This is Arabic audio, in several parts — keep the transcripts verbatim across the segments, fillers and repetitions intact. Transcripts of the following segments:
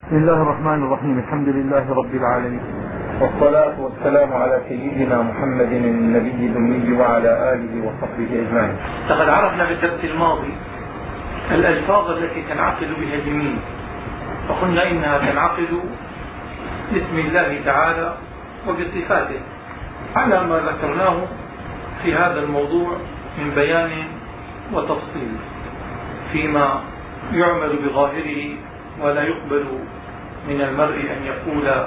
بسم الله الرحمن الرحيم. الحمد لله رب العالمين، والصلاة والسلام على سيدنا محمد النبي الأمي وعلى آله وصحبه أجمعين. لقد عرفنا في الدرس الماضي الألفاظ التي تنعقد بها اليمين، وقلنا إنها تنعقد باسم الله تعالى وبصفاته على ما ذكرناه في هذا الموضوع من بيان وتفصيل، فيما يعمل بظاهره ولا يقبل من المرء أن يقول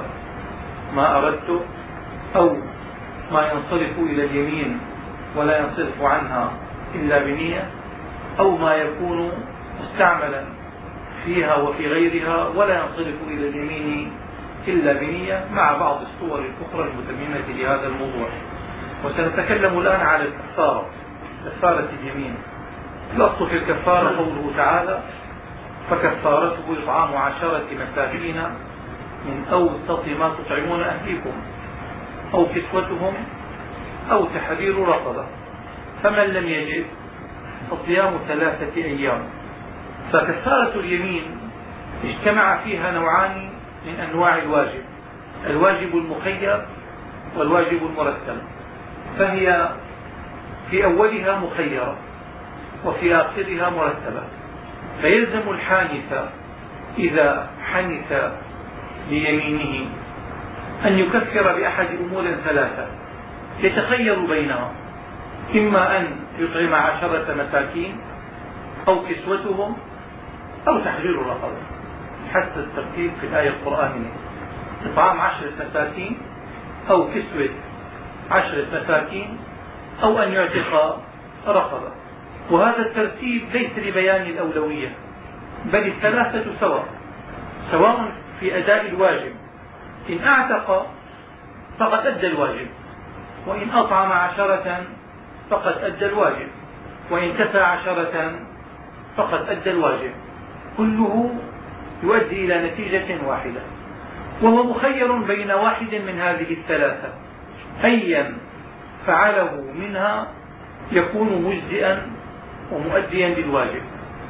ما أردت، أو ما ينصرف إلى اليمين ولا ينصرف عنها إلا بنية، أو ما يكون مستعملا فيها وفي غيرها ولا ينصرف إلى اليمين إلا بنية، مع بعض الصور الأخرى المتممة لهذا الموضوع. وسنتكلم الآن على الكفارة، كفارة اليمين. الأصل في الكفارة قوله تعالى: فكفارته إطعام عشرة مساكين من أوسط ما تطعمون أهليكم أو كسوتهم أو تحرير رقبة، فمن لم يجد فصيام ثلاثة أيام. فكفارة اليمين اجتمع فيها نوعان من أنواع الواجب: الواجب المخير والواجب المرتب. فهي في أولها مخيرة وفي آخرها مرتبة. فيلزم الحانث إذا حنث ليمينه أن يكفر بأحد أمور ثلاثة يتخير بينها: إما أن يطعم عشرة مساكين أو كسوتهم أو تحرير رقبة، حتى الترتيب في الآية القرآنية: إطعام عشرة مساكين أو كسوة عشرة مساكين أو أن يعتق رقبة. وهذا الترتيب ليس لبيان الأولوية، بل الثلاثة سواء، سواء في أداء الواجب. إن اعتق فقد أدى الواجب، وإن أطعم عشرة فقد أدى الواجب، وإن كسى عشرة فقد أدى الواجب. كله يؤدي إلى نتيجة واحدة، وهو مخير بين واحد من هذه الثلاثة، أيا فعله منها يكون مجزئا ومؤديا للواجب.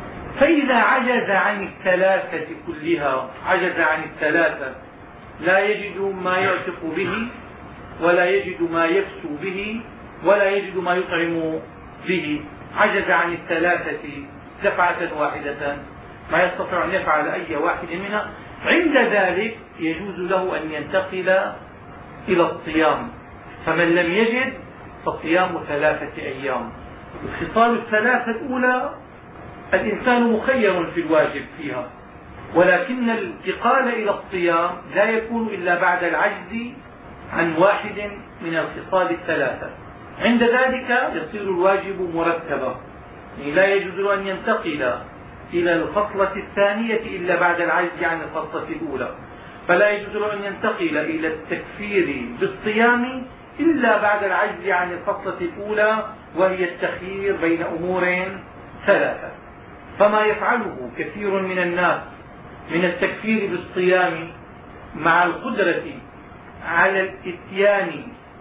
فإذا عجز عن الثلاثة كلها، عجز عن الثلاثة، لا يجد ما يعتق به ولا يجد ما يكسو به ولا يجد ما يطعم به، عجز عن الثلاثة دفعة واحدة، ما يستطيع أن يفعل أي واحد منها، عند ذلك يجوز له أن ينتقل إلى الصيام. فمن لم يجد فصيام ثلاثة أيام. الخصال الثلاثة الأولى الإنسان مخير في الواجب فيها، ولكن الانتقال إلى الصيام لا يكون إلا بعد العجز عن واحد من الخصال الثلاثة. عند ذلك يصير الواجب مرتبا، يعني لا يجوز له أن ينتقل إلى الخصلة الثانية إلا بعد العجز عن الخصلة الأولى، فلا يجوز له أن ينتقل إلى التكفير بالصيام إلا بعد العجز عن الخصلة الأولى، وهي التخيير بين أمور ثلاثة. فما يفعله كثير من الناس من التكفير بالصيام مع القدرة على الاتيان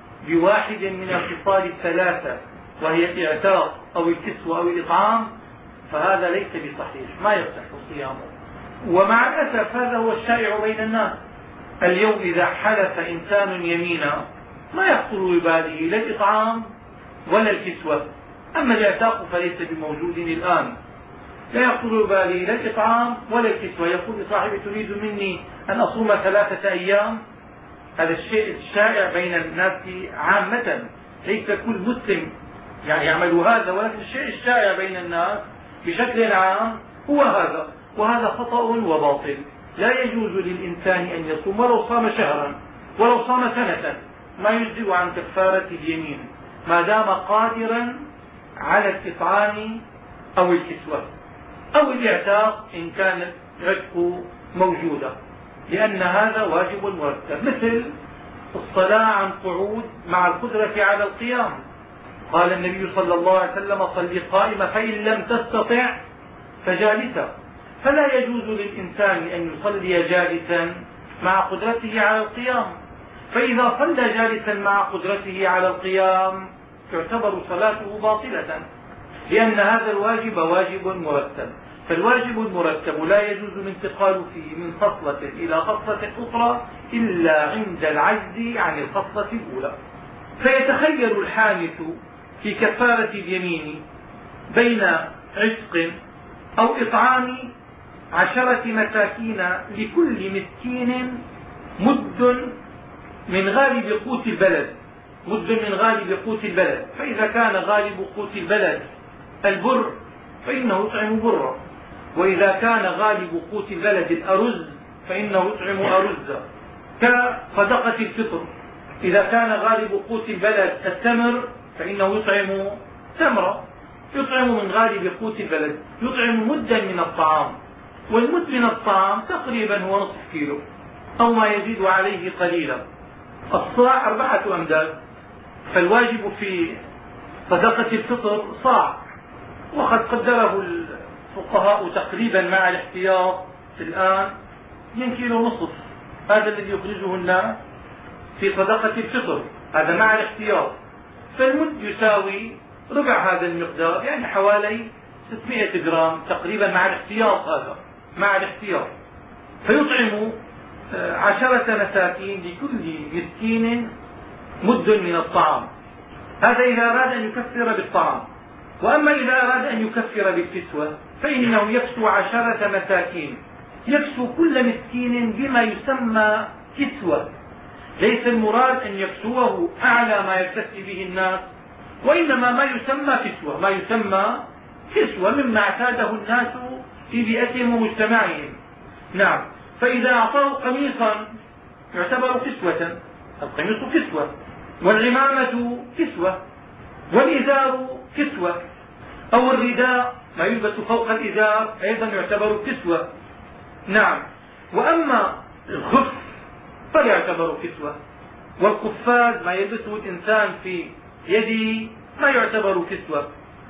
بواحد من الخصال الثلاثة، وهي الاعتاق أو الكسوة أو الإطعام، فهذا ليس بصحيح، ما يصح صيامه. ومع الأسف هذا هو الشائع بين الناس اليوم. إذا حلف إنسان يمينا ما يخطر بباله لا الإطعام ولا الكسوة، أما الاعتاق فليس بموجود الآن، لا يخطر بباله لا الإطعام ولا الكسوة. يقول لصاحبي: تريد مني أن أصوم ثلاثة أيام؟ هذا الشيء الشائع بين الناس عامة، ليس كل مسلم يعني يعمل هذا، ولكن الشيء الشائع بين الناس بشكل عام هو هذا، وهذا خطأ وباطل. لا يجوز للإنسان أن يصوم ولو صام شهرا ولو صام سنة، ما يجزئ عن كفارة اليمين ما دام قادرا على الإطعام أو الكسوة أو الاعتاق إن كانت عتق موجودة، لأن هذا واجب مرتب. مثل الصلاة عن قعود مع القدرة على القيام، قال النبي صلى الله عليه وسلم: صل قائمة فإن لم تستطع فجالسا. فلا يجوز للإنسان أن يصلي جالسا مع قدرته على القيام، فإذا صلى جالسا مع قدرته على القيام تعتبر صلاته باطلة، لأن هذا الواجب واجب مرتب. فالواجب المركب لا يجوز الانتقال فيه من خصلة إلى خصلة أخرى إلا عند العجز عن الخصلة الأولى. فيتخير الحانث في كفارة اليمين بين عتق أو إطعام عشرة مساكين لكل مسكين مد من غالب قوت البلد مد من غالب قوت البلد فإذا كان غالب قوت البلد البر فإنه يطعم برا، وإذا كان غالب قوت البلد الأرز فإنه يطعم أرزا. كصدقة الفطر إذا كان غالب قوت البلد التمر فإنه يطعم تمرة، يطعم من غالب قوت البلد، يطعم مدا من الطعام، والمد من الطعام تقريبا هو نصف كيلو أو ما يزيد عليه قليلا. الصاع أربعة أمداد، فالواجب في صدقة الفطر صاع، وقد قدره الفقهاء تقريبا مع الاحتياط الآن اثنين كيلو ونصف، هذا الذي يخرجه الناس في صدقة الفطر، هذا مع الاحتياط. فالمد يساوي ربع هذا المقدار، يعني حوالي ستمائة جرام تقريبا مع الاحتياط، هذا مع الاحتياط. فيطعم عشرة مساكين لكل مسكين مد من الطعام، هذا إذا أراد أن يكفر بالطعام. وأما إذا أراد أن يكفر بالكسوة فإنه يكسو عشرة مساكين، يكسو كل مسكين بما يسمى كسوة. ليس المراد أن يكسوه أعلى ما يكتسي به الناس، وإنما ما يسمى كسوة، ما يسمى كسوة مما اعتاده الناس في بيئتهم ومجتمعهم. نعم. فإذا أعطاه قميصا يعتبر كسوة، القميص كسوة، والعمامة كسوة، والإزار كسوة، أو الرداء ما يلبس فوق الإزار أيضا يعتبر كسوة. نعم. وأما الخف فلا يعتبر كسوة، والقفاز ما يلبسه الإنسان في يده ما يعتبر كسوة،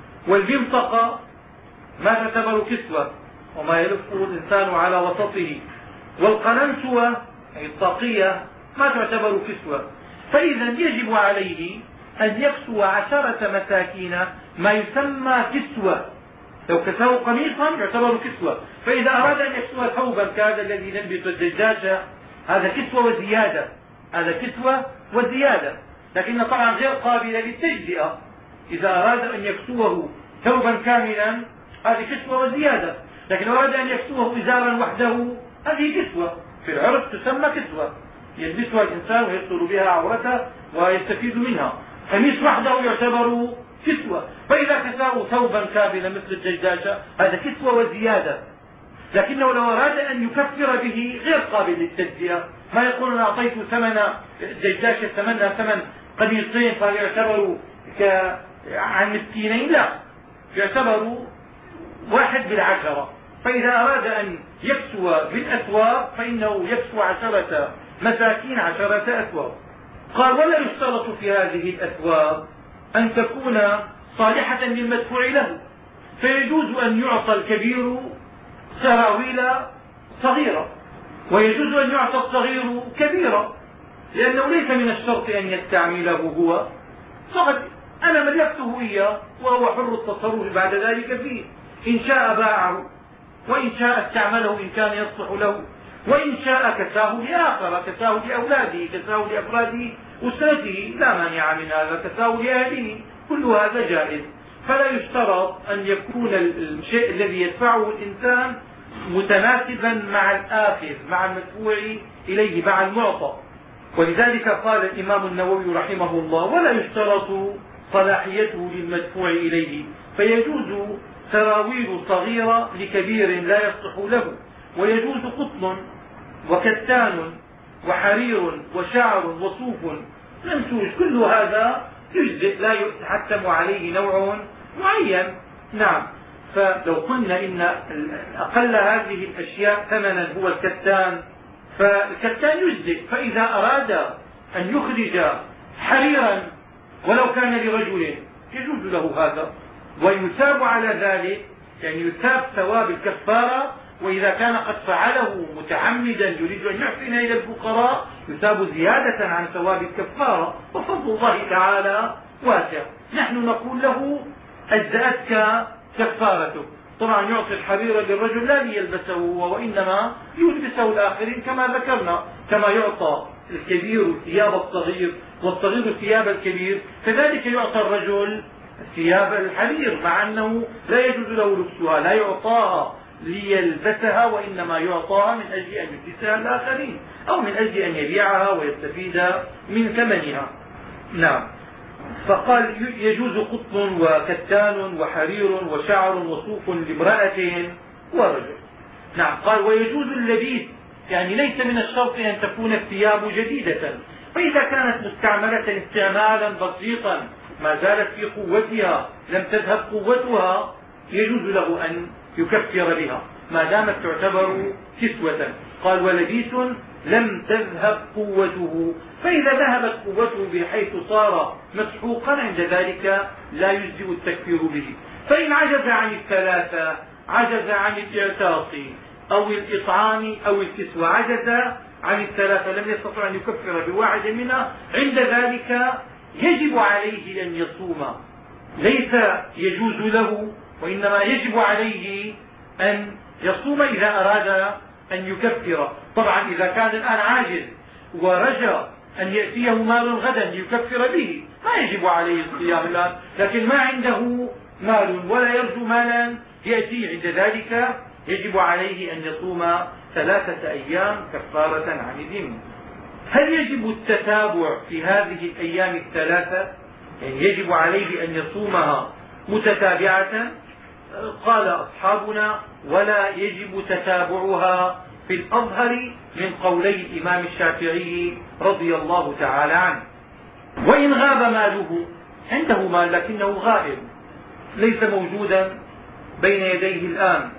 والبمطقة ما تعتبر كسوة وما يلبسه الإنسان على وسطه، والقلنسوة أي الطاقية ما تعتبر كسوة. فإذا يجب عليه أن يكسو عشرة مساكين ما يسمى كسوة. لو كساه قميصا يعتبر كسوة، فإذا أراد أن يكسو ثوبا كهذا الذي نلبس الدجاجة هذا كسوة وزيادة، هذا كسوة وزيادة، لكن طبعا غير قابلة للتجزئة. إذا أراد أن يكسوه ثوبا كاملا هذه كسوة وزيادة، لكن لو أراد أن يكسوه إزارا وحده هذه كسوة في العرف تسمى كسوة، يلبسها الإنسان ويستر بها عورته ويستفيد منها. قميص وحده يعتبر كسوة. فإذا كساه ثوبا كاملا مثل الدجاجة هذا كسوة وزيادة، لكنه لو أراد أن يكفر به غير قابل للتجزئة، ما يقول أنا أعطيت ثمن الدجاجة ثمنها ثمن قميصين فهذا يعتبر عن مسكينين، لا، يعتبر واحد بالعشرة. فإذا أراد أن يكسو بالأثواب فإنه يكسو عشرة مساكين عشرة أثواب. قال ولا يشترط في هذه الأثواب أن تكون صالحة للمدفوع له، فيجوز أن يعطى الكبير سراويل صغيرة، ويجوز أن يعطى الصغير كبيرة، لأنه ليس من الشرط أن يستعمله هو، فقد أنا ملكته إياه وهو حر التصرف بعد ذلك فيه، إن شاء باعه وإن شاء استعمله إن كان يصلح له، وإن شاء كساه لآخر، كساه لأولاده، كساه لأفراد أسرته، لا مانع من هذا، كساه لأهله، كل هذا جائز. فلا يشترط أن يكون الشيء الذي يدفعه الإنسان متناسبا مع الآخذ، مع المدفوع إليه، مع المعطى. ولذلك قال الإمام النووي رحمه الله ولا يشترط صلاحيته للمدفوع إليه، فيجوز سراويل صغيرة لكبير لا يصلح له، ويجوز قطن وكتان وحرير وشعر وصوف منسوج، كل هذا يجزئ لا يحتم عليه نوع معين. نعم. فلو قلنا إن أقل هذه الأشياء ثمنا هو الكتان فالكتان يجزئ، فإذا أراد أن يخرج حريرا ولو كان لرجل يجوز له هذا، ويثاب على ذلك، يعني يثاب ثواب الكفارة. وإذا كان قد فعله متعمدا يريد أن يحسن إلى الفقراء يثاب زيادة عن ثواب الكفارة، وفضل الله تعالى واسع. نحن نقول له أجزأتك كفارته، طبعا يعطي الحرير للرجل لا ليلبسه هو، وإنما يلبسه الآخرين كما ذكرنا، كما يعطى الكبير ثياب الصغير والصغير ثياب الكبير، كذلك يعطى الرجل ثياب الحرير، مع أنه لا يجوز له لبسها، لا يعطاها ليلبسها، وإنما يعطاها من أجل أن يلبسها الآخرين، أو من أجل أن يبيعها ويستفيد من ثمنها. نعم. فقال يجوز قطن وكتان وحرير وشعر وصوف لامرأة ورجل. نعم. قال ويجوز اللبيس، يعني ليس من الشرط أن تكون الثياب جديدة، فإذا كانت مستعملة استعمالا بسيطا ما زالت في قوتها لم تذهب قوتها يجوز له أن يكفر بها ما دامت تعتبر كسوة. قال ولبيس لم تذهب قوته، فإذا ذهبت قوته بحيث صار مسحوقا عند ذلك لا يجزئ التكفير به. فإن عجز عن الثلاثة، عجز عن الاعتاص أو الإطعام أو الكسوة، عجز عن الثلاثة لم يستطع أن يكفر بواحد منها، عند ذلك يجب عليه أن يصوم، ليس يجوز له وإنما يجب عليه أن يصوم إذا أراد أن يكفر. طبعا إذا كان الآن عاجز ورجى أن يأتيه مال غدا ليكفر به ما يجب عليه الصيام الآن، لكن ما عنده مال ولا يرجو مالا يأتيه، عند ذلك يجب عليه أن يصوم ثلاثة أيام كفارة عن الذمة. هل يجب التتابع في هذه الأيام الثلاثة؟ يعني يجب عليه أن يصومها متتابعة؟ قال أصحابنا ولا يجب تتابعها في الأظهر من قولي الإمام الشافعي رضي الله تعالى عنه. وإن غاب ماله، عنده مال لكنه غائب ليس موجودا بين يديه الآن،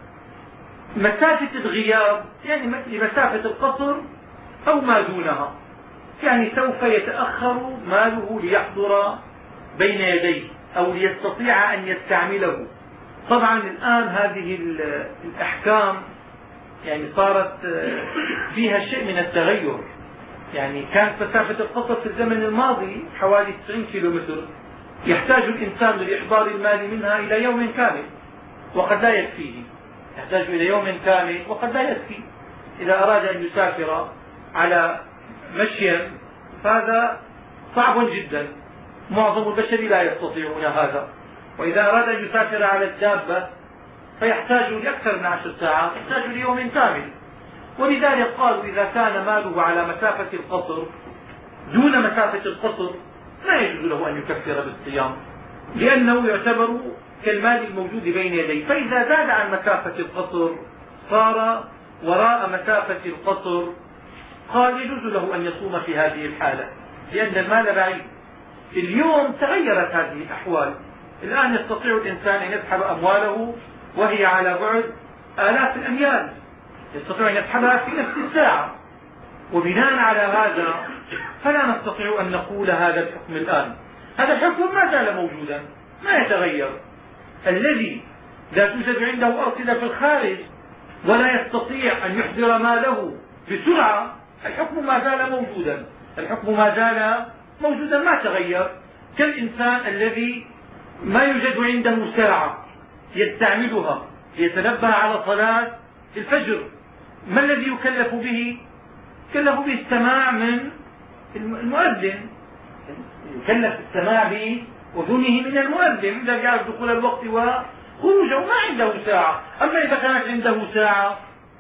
مسافة الغياب يعني مثل مسافة القصر أو ما دونها، يعني سوف يتأخر ماله ليحضر بين يديه أو ليستطيع أن يستعمله. طبعا الآن هذه الأحكام يعني صارت فيها شيء من التغير، يعني كانت مسافة القصر في الزمن الماضي حوالي تسعين كيلومتر، يحتاج الإنسان لإحضار المال منها إلى يوم كامل وقد لا يكفيه، يحتاج إلى يوم كامل وقد لا يكفي. إذا أراد أن يسافر على مشي فهذا صعب جدا، معظم البشر لا يستطيعون هذا. وإذا أراد أن يسافر على الدابة فيحتاج لأكثر من عشر ساعات، يحتاج ليوم كامل. ولذلك قالوا إذا كان ماله على مسافة القصر دون مسافة القصر لا يجوز له أن يكفر بالصيام، لأنه يعتبر كالمال الموجود بين يديه. فإذا زاد عن مسافة القصر صار وراء مسافة القصر، قال يجوز له أن يصوم في هذه الحالة لأن المال بعيد. اليوم تغيرت هذه الأحوال، الآن يستطيع الإنسان أن يسحب أمواله وهي على بعد آلاف الأميال، يستطيع أن يسحبها في نفس الساعة، وبناء على هذا فلا نستطيع أن نقول هذا الحكم الآن. هذا الحكم ما زال موجودا ما يتغير. الذي لا توجد عنده أرصدة في الخارج ولا يستطيع أن يحضر ماله بسرعة، الحكم ما زال موجودا، الحكم ما زال موجودا ما تغير. كالإنسان الذي ما يوجد عنده ساعة يستعملها ليتنبه على صلاة الفجر، ما الذي يكلف به؟ يكلف به السماع من المؤذن، يكلف السماع بأذنه من المؤذن إذا يعرف دخول الوقت وخروجه، ما عنده ساعة. أما إذا كانت عنده ساعة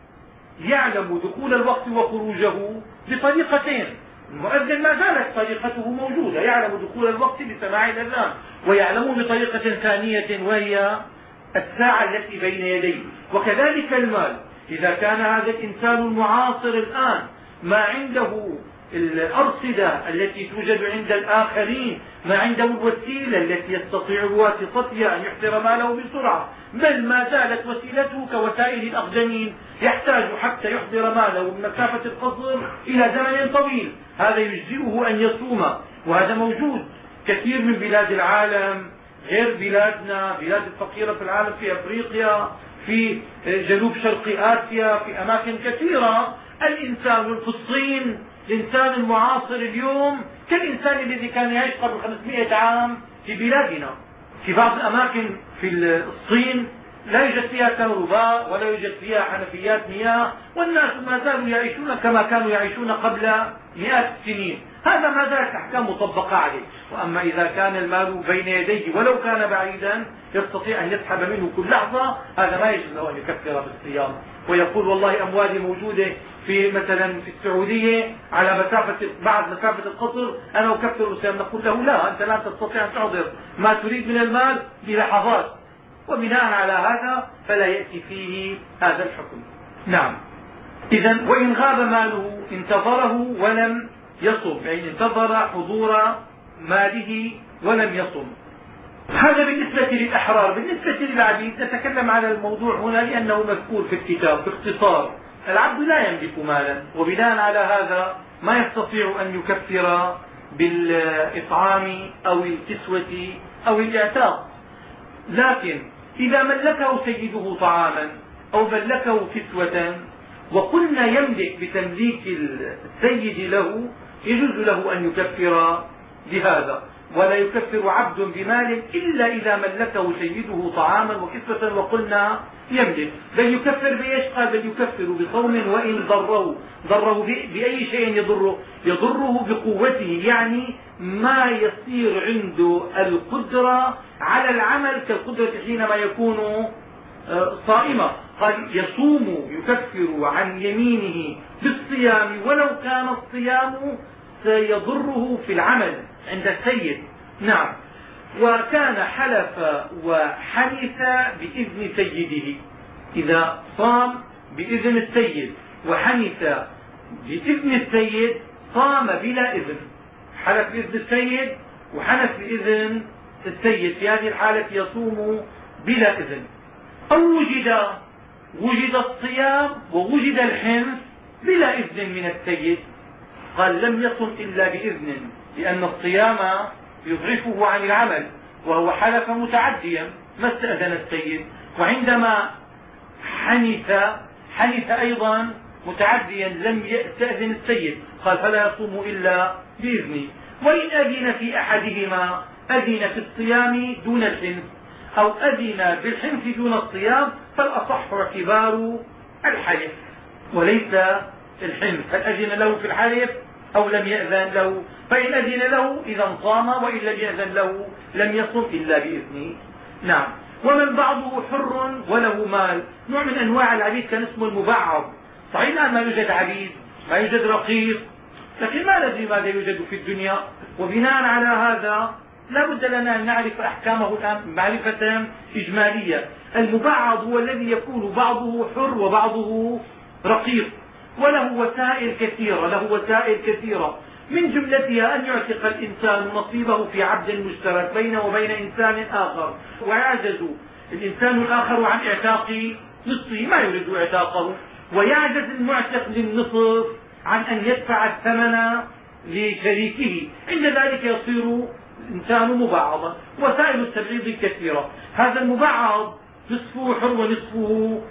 يعلم دخول الوقت وخروجه بطريقتين، المؤذن ما زالت طريقته موجودة، يعلم دخول الوقت بسماع الأذان، ويعلم بطريقة ثانية وهي الساعة التي بين يديه. وكذلك المال، إذا كان هذا الإنسان المعاصر الآن ما عنده الأرصدة التي توجد عند الآخرين، ما عنده الوسيلة التي يستطيع بواسطتها أن يحضر ماله بسرعة، بل ما زالت وسيلته كوسائل الأقدمين، يحتاج حتى يحضر ماله من مسافة القصر إلى زمن طويل، هذا يجزئه أن يصوم. وهذا موجود كثير من بلاد العالم غير بلادنا، بلاد الفقيرة في العالم، في أفريقيا، في جنوب شرق آسيا، في أماكن كثيرة. الإنسان في الصين، الإنسان المعاصر اليوم كالإنسان الذي كان يعيش قبل خمسمائة عام في بلادنا. في بعض الأماكن في الصين لا يوجد فيها كهرباء ولا يوجد فيها حنفيات مياه، والناس ما زالوا يعيشون كما كانوا يعيشون قبل مئات السنين. هذا ما زالت احكام مطبقه عليه. واما اذا كان المال بين يديه ولو كان بعيدا يستطيع ان يسحب منه كل لحظه، هذا ما يجوز له ان يكفر بالصيام ويقول والله اموالي موجوده في مثلا في السعوديه على مسافه بعد مسافه القصر انا اكفر بالصيام. نقول له لا، انت لا تستطيع ان تحضر ما تريد من المال بلحظات، وبناء على هذا فلا ياتي فيه هذا الحكم. نعم. اذا وان غاب ماله انتظره ولم يصم، يعني انتظر حضور ماله ولم يصم. هذا بالنسبة للأحرار. بالنسبة للعبيد نتكلم على الموضوع هنا لأنه مذكور في الكتاب باختصار. العبد لا يملك مالا، وبناء على هذا ما يستطيع أن يكفر بالإطعام أو الكسوة أو الإعتاق. لكن إذا ملكه سيده طعاما أو ملكه كسوة وقلنا يملك بتمليك السيد له، يجوز له أن يكفر بهذا، ولا يكفر عبد بمال إلا إذا ملكه سيده طعاما وكسوة وقلنا يملك. بل يكفر بإيش؟ قال بل يكفر بصوم وإن ضره. ضره بأي شيء يضره؟ يضره بقوته، يعني ما يصير عنده القدرة على العمل كالقدرة حينما يكون صائمة. قال يصوم يكفر عن يمينه بالصيام ولو كان الصيام سيضره في العمل عند السيد. نعم. وكان حلف وحنث بإذن سيده. إذا صام بإذن السيد وحنث بإذن السيد صام بلا إذن. حلف بإذن السيد وحنث بإذن السيد، في هذه الحالة يصوم بلا إذن. أو وجد وجد الصيام ووجد الحنث بلا إذن من السيد، قال لم يصم إلا بإذن، لأن الصيام يضعفه عن العمل وهو حلف متعديا ما استأذن السيد. وعندما حنث حنث أيضا متعديا لم يستأذن السيد، قال فلا يصوم إلا بإذنه. وإن أذن في أحدهما، أذن في الصيام دون الحنث أو أذن بالحنث دون الصيام، فالأصح اعتبار الحلف وليس الحنث. هل أذن له في الحلف أو لم يأذن له؟ فإن أذن له إذا صام، وإن لم يأذن له لم يصم إلا بإذنه. نعم. ومن بعضه حر وله مال. نوع من أنواع العبيد كان اسمه المبعض. صحيح الآن ما يوجد عبيد، ما يوجد رقيق، لكن ما ندري ماذا يوجد في الدنيا، وبناء على هذا لا بد لنا أن نعرف أحكامه الآن معرفة إجمالية. المبعض هو الذي يكون بعضه حر وبعضه رقيق، وله وسائل كثيرة له وسائل كثيرة من جملتها أن يعتق الإنسان نصيبه في عبد مشترك بينه وبين إنسان آخر، ويعجز الإنسان الآخر عن اعتاق نصفه، ما يريد اعتاقه، ويعجز المعتق للنصف عن أن يدفع الثمن لشريكه. عند ذلك يصير الإنسان مبعضا. وسائل التبعيض كثيرة. هذا المبعض نصفه حر ونصفه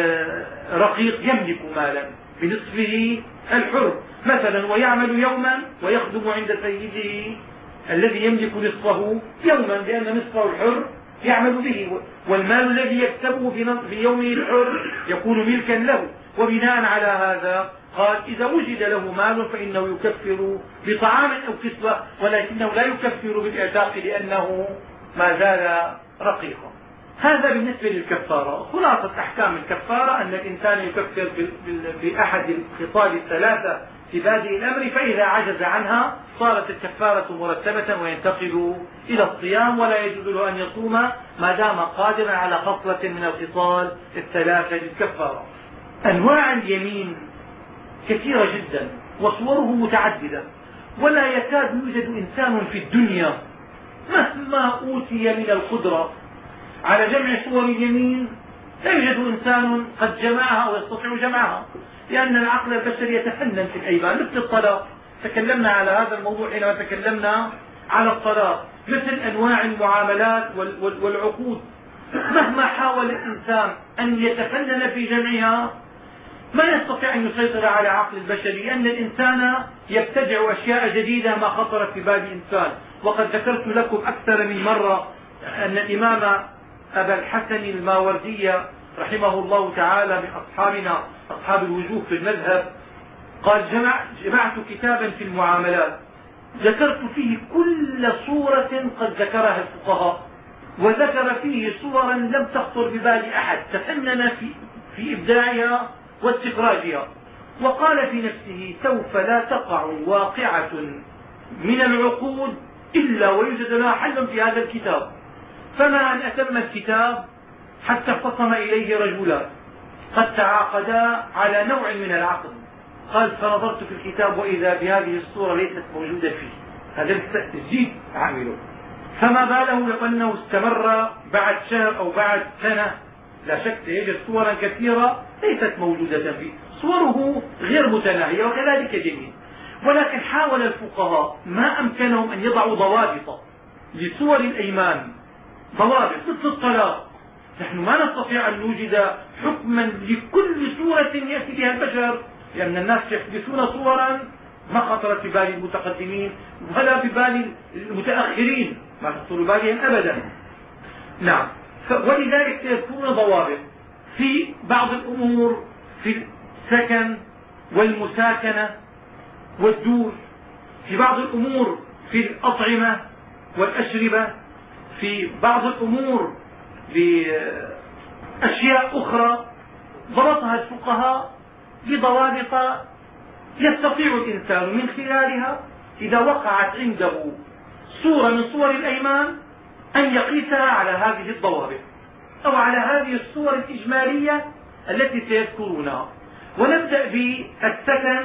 رقيق يملك مالا بنصفه الحر مثلا، ويعمل يوما ويخدم عند سيده الذي يملك نصفه يوما، لأن نصفه الحر يعمل به، والمال الذي يكسبه في يومه الحر يكون ملكا له. وبناء على هذا قال إذا وجد له مال فإنه يكفر بطعام أو كسوة، ولكنه لا يكفر بالإعتاق لأنه ما زال رقيقا. هذا بالنسبة للكفارة. خلاصة أحكام الكفارة أن الإنسان يكفر بأحد الخصال الثلاثة في بادئ الأمر، فإذا عجز عنها صارت الكفارة مرتبة وينتقل إلى الصيام، ولا يجوز له أن يصوم ما دام قادرا على خصلة من الخصال الثلاثة للكفارة. أنواع اليمين كثيرة جدا وصوره متعددة، ولا يكاد يوجد إنسان في الدنيا مهما أوتي من القدرة على جمع صور اليمين لا يوجد إنسان قد جمعها أو يستطيع جمعها، لأن العقل البشري يتفنن في الأيمان. مثل الطلاق، تكلمنا على هذا الموضوع حينما تكلمنا على الطلاق. مثل أنواع المعاملات والعقود، مهما حاول الإنسان أن يتفنن في جمعها ما يستطيع أن يسيطر على عقل البشري، لأن الإنسان يبتدع أشياء جديدة ما خطرت في بال الإنسان. وقد ذكرت لكم أكثر من مرة أن الإمام أبا الحسن الماوردي رحمه الله تعالى من أصحابنا أصحاب الوجوه في المذهب قال جمع جمعت كتابا في المعاملات ذكرت فيه كل صورة قد ذكرها الفقهاء، وذكر فيه صورا لم تخطر ببال أحد، تفنن في, في إبداعها واستخراجها، وقال في نفسه سوف لا تقع واقعة من العقود إلا ويوجد لها حل في هذا الكتاب. فما أن أتم الكتاب حتى اختصم إليه رجلان قد تعاقدا على نوع من العقد، قال فنظرت في الكتاب وإذا بهذه الصورة ليست موجودة فيه، هذا التسجيل عامله. فما باله لو أنه استمر بعد شهر أو بعد سنة، لا شك سيجد صورا كثيرة ليست موجودة فيه، صوره غير متناهية وكذلك جميل. ولكن حاول الفقهاء ما أمكنهم أن يضعوا ضوابط لصور الأيمان، ضوابط مثل الطلاق. نحن ما نستطيع أن نوجد حكما لكل صورة يأتي بها البشر، لأن الناس يحدثون صورا ما خطرت ببال المتقدمين ولا ببال المتأخرين، ما تخطر ببالهم أبدا. نعم، ولذلك سيكون ضوابط في بعض الأمور، في السكن والمساكنة والدور، في بعض الأمور في الأطعمة والأشربة، في بعض الأمور بأشياء أخرى ضبطها الفقهاء بضوابط يستطيع الإنسان من خلالها إذا وقعت عنده صورة من صور الأيمان أن يقيسها على هذه الضوابط أو على هذه الصور الإجمالية التي سيذكرونها. ونبدأ بالسكن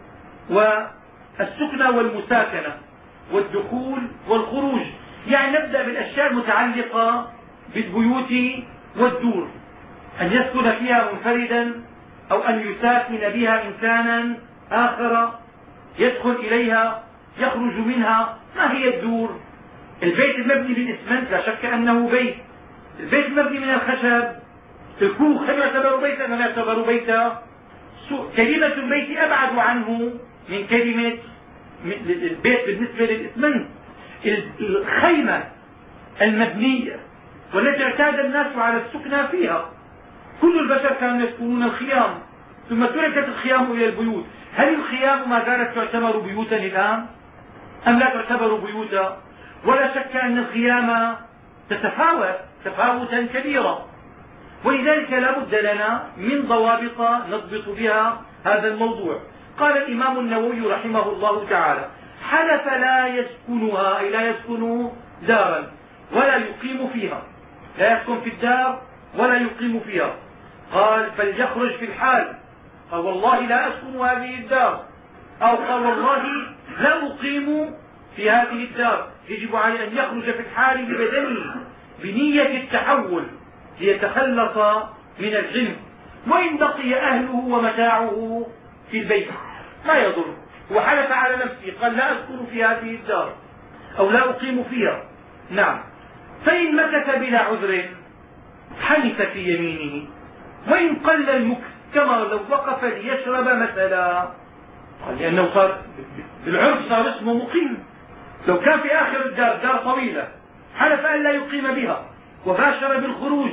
والسكنى والمساكنة والدخول والخروج، يعني نبدأ بالأشياء المتعلقة بالبيوت والدور، أن يسكن فيها منفردا أو أن يساكن بها إنسانا آخر، يدخل إليها يخرج منها. ما هي الدور؟ البيت المبني بالإسمنت لا شك أنه بيت، البيت المبني من الخشب الكوخ هل يعتبر بيتا أم لا يعتبر بيتا؟ كلمة البيت أبعد عنه من كلمة البيت بالنسبة للإسمنت. الخيمة المبنية والتي اعتاد الناس على السكنى فيها، كل البشر كانوا يسكنون الخيام ثم تركت الخيام إلى البيوت. هل الخيام ما زالت تعتبر بيوتا الآن أم لا تعتبر بيوتا؟ ولا شك أن الخيام تتفاوت تفاوتا كبيرا، ولذلك لا بد لنا من ضوابط نضبط بها هذا الموضوع. قال الإمام النووي رحمه الله تعالى حلف لا يسكنها، أي لا يسكن دارا ولا يقيم فيها، لا يسكن في الدار ولا يقيم فيها. قال فليخرج في الحال، قال والله لا أسكن هذه الدار، أو قال والله لا أقيم في هذه الدار. يجب عليه أن يخرج في الحال ببدنه بنية التحول ليتخلص من الجن، وإن بقي أهله ومتاعه في البيت ما يضر. وحلف على نفسه قال لا أسكن في هذه الدار أو لا أقيم فيها. نعم، فإن مكث بلا عذر حنث في يمينه، وإن قل المكث كما لو وقف ليشرب مثلا، لأنه صار بالعرف صار اسمه مقيم. لو كان في آخر الدار دار طويلة حلف أن لا يقيم بها وباشر بالخروج،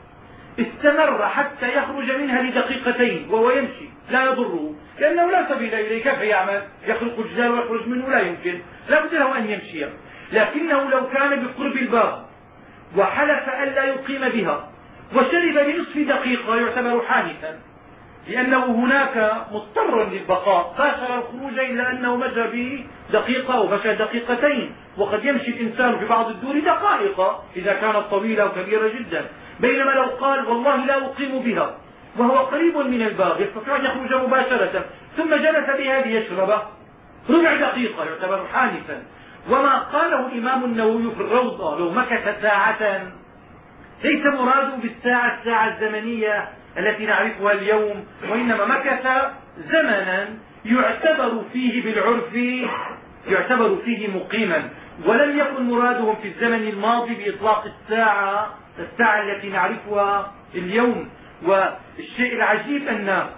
استمر حتى يخرج منها لدقيقتين وهو يمشي لا يضره، لأنه لا سبيل إليه. كيف يعمل؟ يخرق الجدار ويخرج منه لا يمكن، لا بد له أن يمشي. لكنه لو كان بقرب الباب وحلف أن لا يقيم بها وشرب لنصف دقيقة يعتبر حانثا، لأنه هناك مضطر للبقاء، باشر الخروج إلا أنه مشى به دقيقة أو مشى دقيقتين، وقد يمشي الإنسان في بعض الدور دقائق إذا كانت طويلة أو كبيرة جدا. بينما لو قال والله لا أقيم بها وهو قريب من الباب يستطيع أن يخرج مباشرة ثم جلس بها ليشرب ربع دقيقة يعتبر حانثا. وما قاله الإمام النووي في الروضة لو مكث ساعة، ليس مراده بالساعة الساعة الزمنية التي نعرفها اليوم، وإنما مكث زمنا يعتبر فيه بالعرف يعتبر فيه مقيما، ولم يكن مرادهم في الزمن الماضي بإطلاق الساعة الساعة التي نعرفها اليوم. والشيء العجيب أن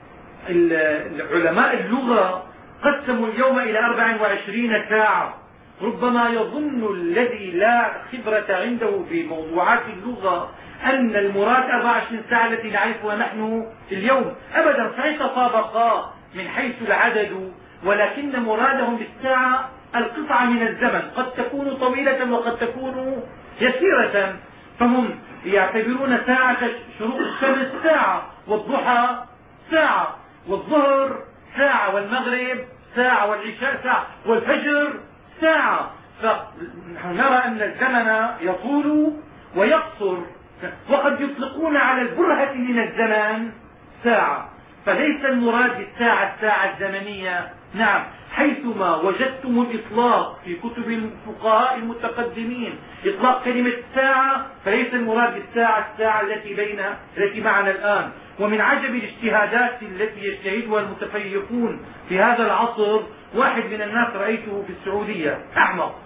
العلماء اللغة قسموا اليوم إلى أربع وعشرين ساعة، ربما يظن الذي لا خبرة عنده بموضوعات اللغة أن المراد أربع وعشرين ساعة التي نعرفها نحن اليوم. أبدا، صحيح تطابقا من حيث العدد، ولكن مرادهم بالساعة القطعة من الزمن، قد تكون طويلة وقد تكون يسيرة. فهم يعتبرون ساعة شروق الشمس ساعة، والضحى ساعة، والظهر ساعة، والمغرب ساعة، والعشاء ساعة، والفجر ساعة. فنحن نرى أن الزمن يطول ويقصر، وقد يطلقون على البرهة من الزمان ساعة. فليس المراد بالساعة الساعة الزمنية. نعم، حيثما وجدتم الإطلاق في كتب الفقهاء المتقدمين إطلاق كلمة ساعة، فليس المراد بالساعة الساعة التي بين التي معنا الآن. ومن عجب الاجتهادات التي يجتهدها المتفيقون في هذا العصر، واحد من الناس رأيته في السعودية أحمق،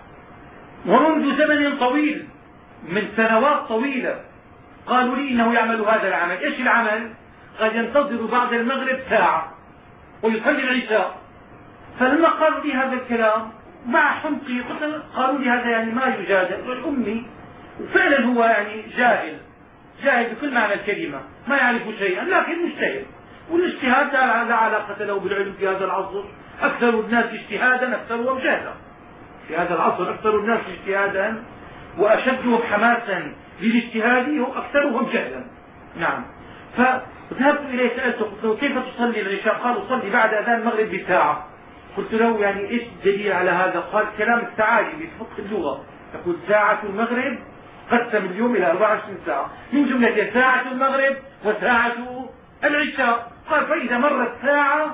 ومنذ زمن طويل من سنوات طويلة قالوا لي إنه يعمل هذا العمل. إيش العمل؟ قد ينتظر بعد المغرب ساعة ويصلي العشاء. فلما قالوا لي هذا الكلام مع حمقي قلت، قالوا لي هذا يعني ما يجادل أمي، وفعلا هو يعني جاهل جاهل بكل معنى الكلمة، ما يعرف شيئا، لكن مجتهد. والاجتهاد لا علاقة له بالعلم في هذا العصر. أكثر الناس اجتهادا أكثرهم جهلا في هذا العصر، أكثر الناس اجتهادا وأشدهم حماسا للاجتهاد أكثرهم جهلا. نعم. فذهبت إليه سألته، قلت له كيف تصلي العشاء؟ قال أصلي بعد أذان المغرب بساعة. قلت له يعني إيش الدليل على هذا؟ قال كلام التعالي في فقه اللغة، يقول ساعة المغرب قسم اليوم إلى أربع وعشرين ساعة، من جملة ساعة المغرب وساعة العشاء. قال فإذا مرت ساعة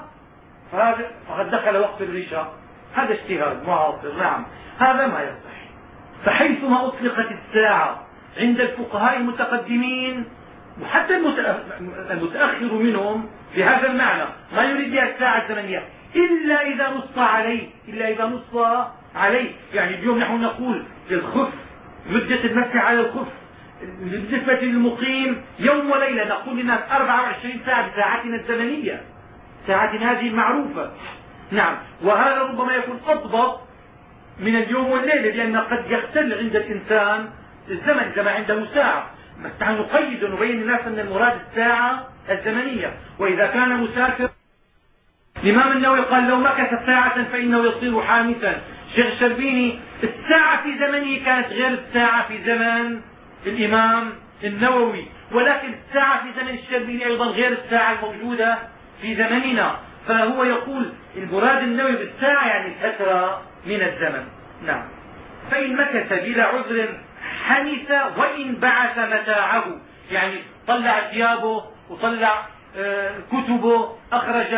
فقد دخل وقت العشاء. هذا اجتهاد معاصر. نعم، هذا ما يصح. فحيثما أطلقت الساعة عند الفقهاء المتقدمين وحتى المتأخر منهم بهذا المعنى، ما يريد بها الساعة الزمنية إلا إذا نص عليه إلا إذا نص عليه يعني اليوم نحن نقول للخف مدة المسح على الخف بالنسبة للمقيم يوم وليلة، نقول للناس أربع وعشرين ساعة بساعتنا الزمنية، ساعتنا هذه المعروفة. نعم، وهذا ربما يكون أضبط من اليوم والليلة، لأن قد يختل عند الإنسان الزمن كما عنده ساعة. نحن نقيد ونبين للناس أن المراد الساعة الزمنية. وإذا كان مسافر، الإمام النووي قال لو مكث ساعة فإنه يصير حامسا. الشيخ الشربيني الساعة في زمنه كانت غير الساعة في زمن الإمام النووي، ولكن الساعة في زمن الشربيني أيضا غير الساعة الموجودة في زمننا. فهو يقول المراد النووي بالساعة يعني الفترة من الزمن. نعم. فإن مكث بلا عذر حنث وإن بعث متاعه، يعني طلع ثيابه وطلع كتبه، أخرج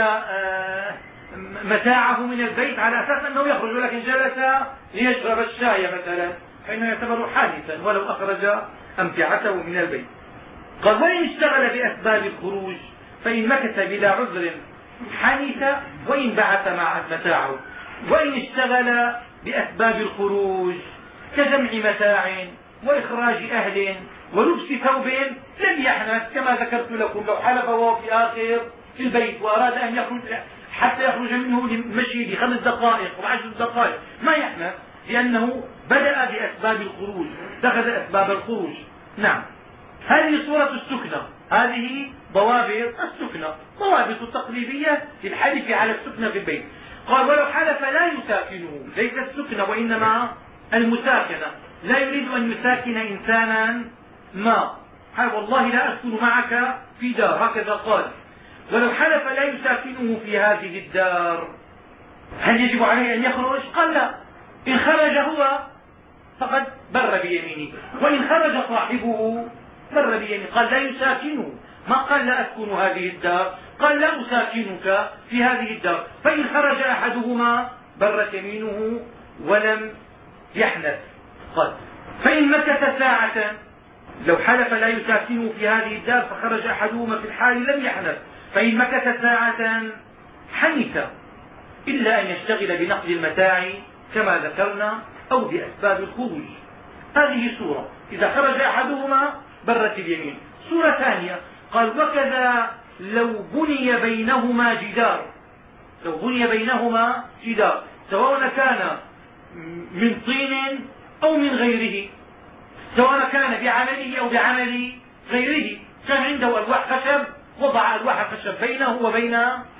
متاعه من البيت على أساس أنه يخرج، ولكن جلس ليشرب الشاي مثلا فإنه يعتبر حادثا ولو أخرج أمتعته من البيت. قال وإن اشتغل بأسباب الخروج فإن مكث بلا عذر حنث وإن بعث مع متاعه. وإن اشتغل بأسباب الخروج كجمع متاع وإخراج أهل ولبس ثوب لم يحنث، كما ذكرت لكم لو حلف وهو في آخر في البيت وأراد أن يخرج حتى يخرج منه للمشي بخمس دقائق وعشر دقائق ما يحنث، لأنه بدأ بأسباب الخروج، اتخذ أسباب الخروج. نعم. هذه صورة السكنة، هذه ضوابط السكنة، ضوابط تقليدية للحلف على السكنة في البيت. قال ولو حلف لا يساكنه، ليس السكنة وإنما المساكنة، لا يريد أن يساكن إنسانا ما، قال والله لا أسكن معك في دار، هكذا قال. ولو حلف لا يساكنه في هذه الدار هل يجب عليه أن يخرج؟ قال لا، إن خرج هو فقد بر بيمينه، وإن خرج صاحبه بر بيمينه. قال لا يساكنه، ما قال لا أسكن هذه الدار، قال لا أساكنك في هذه الدار. فإن خرج أحدهما برت يمينه ولم يحنث. قال فإن مكث ساعة، لو حلف لا يساكنه في هذه الدار فخرج أحدهما في الحال لم يحنث، فإن مكث ساعة حنث إلا أن يشتغل بنقل المتاع كما ذكرنا أو بأسباب الخروج. هذه صورة، إذا خرج أحدهما برت اليمين. صورة ثانية قال وكذا لو بني بينهما جدار، لو بني بينهما جدار سواء كان من طين أو من غيره، سواء كان بعمله أو بعمل غيره. كان عنده ألواح خشب، وضع ألواح خشب بينه وبين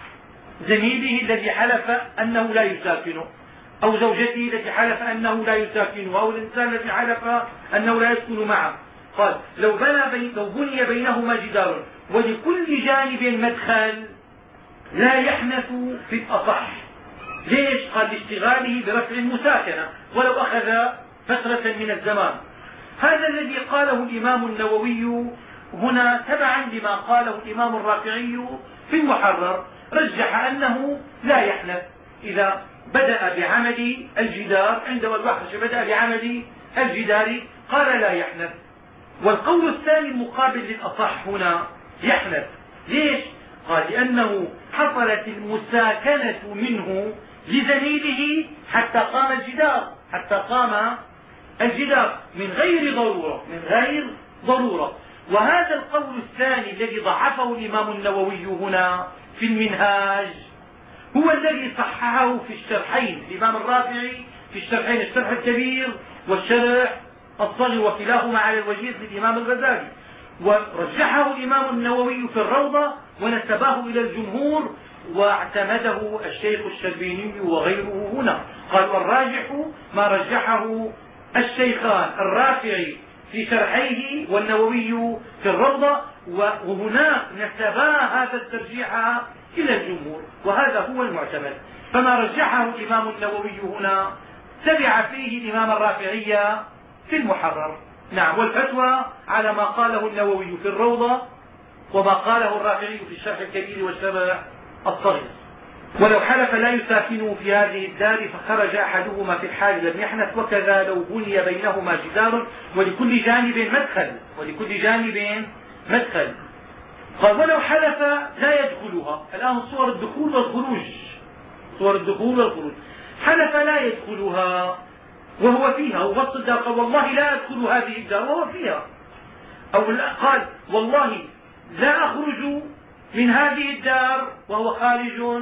زميله الذي حلف أنه لا يساكنه، أو زوجته التي حلف أنه لا يساكنه، أو الإنسان الذي حلف أنه لا يسكن معه. قال لو بنى بين لو بني بينهما جدار ولكل جانب مدخل لا يحنث في الأصح. ليش؟ قال لاشتغاله برفع المساكنة ولو أخذ فترة من الزمان. هذا الذي قاله الإمام النووي هنا تبعا لما قاله الإمام الرافعي في المحرر، رجح أنه لا يحنث إذا بدأ بعمل الجدار، عنده الوحش بدأ بعمل الجدار قال لا يحنث. والقول الثاني المقابل للأصح هنا يحنث. ليش؟ قال لأنه حصلت المساكنة منه لزميله حتى قام الجدار حتى قام الجدار من غير ضرورة من غير ضرورة. وهذا القول الثاني الذي ضعفه الإمام النووي هنا في المنهاج هو الذي صححه في الشرحين، الإمام الرافعي في الشرحين، الشرح الكبير والشرح الصغير، وكلاهما على الوجيز للإمام الغزالي. ورجحه الإمام النووي في الروضة ونسبه إلى الجمهور، واعتمده الشيخ الشربيني وغيره هنا. قال والراجح ما رجحه الشيخان الرافعي في شرحيه والنووي في الروضة، وهناك نسبا هذا الترجيح إلى الجمهور، وهذا هو المعتمد. فما رجحه الإمام النووي هنا تبع فيه الإمام الرافعي في المحرر. نعم، والفتوى على ما قاله النووي في الروضة وما قاله الرافعي في الشرح الكبير والشرح الصغير. ولو حلف لا يساكنه في هذه الدار فخرج أحدهما في الحال لم يحنث، وكذا لو بني بينهما جدار ولكل جانب مدخل ولكل جانب مدخل. قال ولو حلف لا يدخلها. الآن صور الدخول والخروج صور الدخول والخروج حلف لا يدخلها وهو فيها، ووصل الدار قال والله لا أدخل هذه الدار وهو فيها، أو قال والله لا أخرج من هذه الدار وهو خارج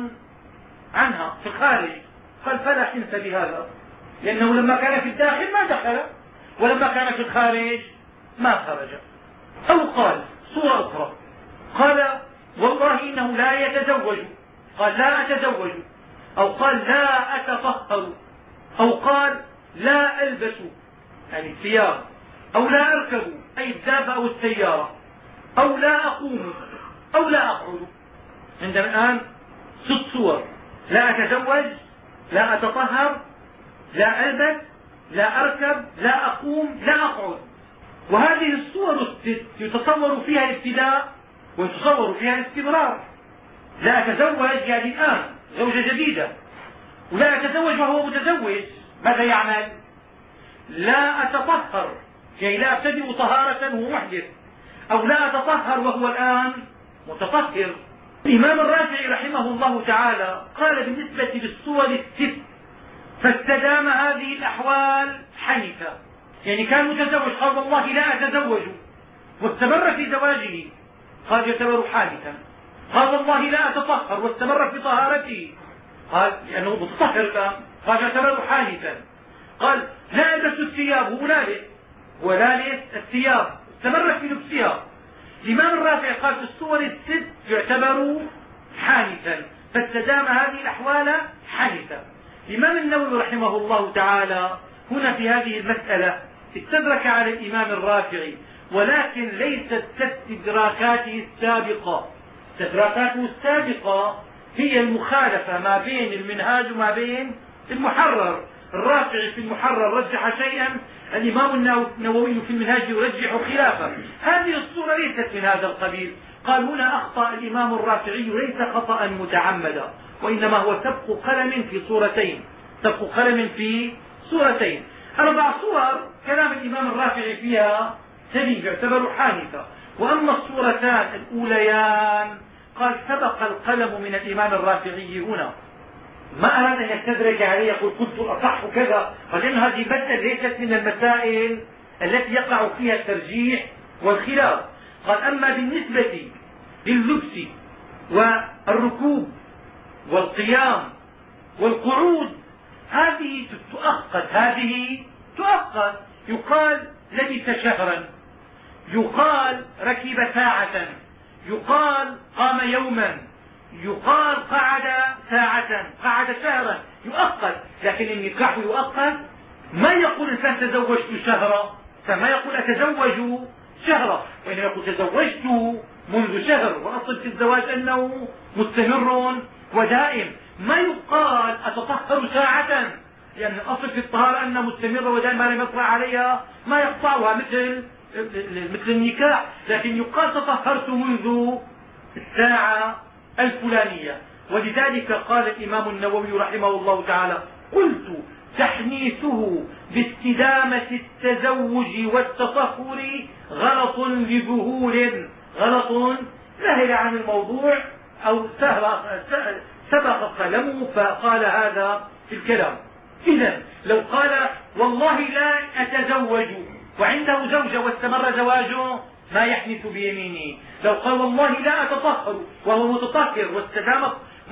عنها في الخارج. قال فلا حنث بهذا، لأنه لما كان في الداخل ما دخل، ولما كان في الخارج ما خرج. أو قال صورة أخرى قال والله إنه لا يتزوج، قال لا أتزوج، أو قال لا أتطهر، أو قال لا ألبس يعني الثياب، أو لا أركب أي الدابة أو السيارة، أو لا أقوم، أو لا أقعد. عندنا الآن ست صور: لا أتزوج، لا أتطهر، لا ألبس، لا أركب، لا أقوم، لا أقعد. وهذه الصور الست يتصور فيها الابتداء ويتصور فيها الاستمرار. لا أتزوج يعني الآن زوجة جديدة، ولا أتزوج وهو متزوج ماذا يعمل؟ لا أتطهر يعني لا أبتدئ طهارة وهو محدث، أو لا أتطهر وهو الآن متطهر. الإمام الرافعي رحمه الله تعالى قال بالنسبة للصور الست فاستدام هذه الأحوال حنث، يعني كان متزوج قال والله لا أتزوج واستمر في زواجه قال يعتبر حادثا. قال والله لا أتطهر واستمر في طهارته قال لأنه متطهر الآن قال يعتبر حادثا. قال لا ألبس الثياب هو لابس ولا لبس الثياب استمر في لبسها. الإمام الرافعي قال في الصور الست يعتبر حادثا فاستدام هذه الأحوال حادثا. الإمام النووي رحمه الله تعالى هنا في هذه المسألة استدرك على الإمام الرافعي، ولكن ليست كاستدراكاته السابقة. استدراكاته السابقة هي المخالفة ما بين المنهاج وما بين المحرر. الرافعي في المحرر رجح شيئا، الإمام النووي في المنهاج يرجح خلافه. هذه الصورة ليست من هذا القبيل. قال هنا أخطأ الإمام الرافعي ليس خطأ متعمدا، وإنما هو سبق قلم في صورتين سبق قلم في صورتين أربع صور كلام الإمام الرافعي فيها سليم يعتبر حادثة. وأما الصورتان الأوليان قال سبق القلم من الإمام الرافعي هنا، ما أراد أن يستدرك عليه يقول كنت الأصح كذا، فلأن هذه مسألة ليست من المسائل التي يقع فيها الترجيح والخلاف. قال أما بالنسبة لللبس والركوب والقيام والقعود هذه تؤقت هذه تؤقت يقال لبث شهرا، يقال ركب ساعة، يقال قام يوما، يقال قعد ساعة، قعد شهرا، يؤقت. لكن النكاح يؤقت، ما يقول الانسان تزوجت شهرا، فما يقول اتزوج شهرا، وانما يقول تزوجت منذ شهر، واصل في الزواج انه مستمر ودائم. ما يقال اتطهر ساعة، لان الاصل في الطهارة انها مستمرة ودائما ما لم يطلع عليها ما يقطعها مثل مثل النكاح. لكن يقال تطهرت منذ الساعة الفلانية. ولذلك قال الإمام النووي رحمه الله تعالى: قلت تحنيثه باستدامة التزوج والتطهر غلط لظهور غلط سهل عن الموضوع أو سبق قلمه فقال هذا في الكلام. إذا لو قال والله لا أتزوج وعنده زوجة واستمر زواجه ما يحنث بيمينه. لو قال والله لا أتطهر وهو متطهر واستدام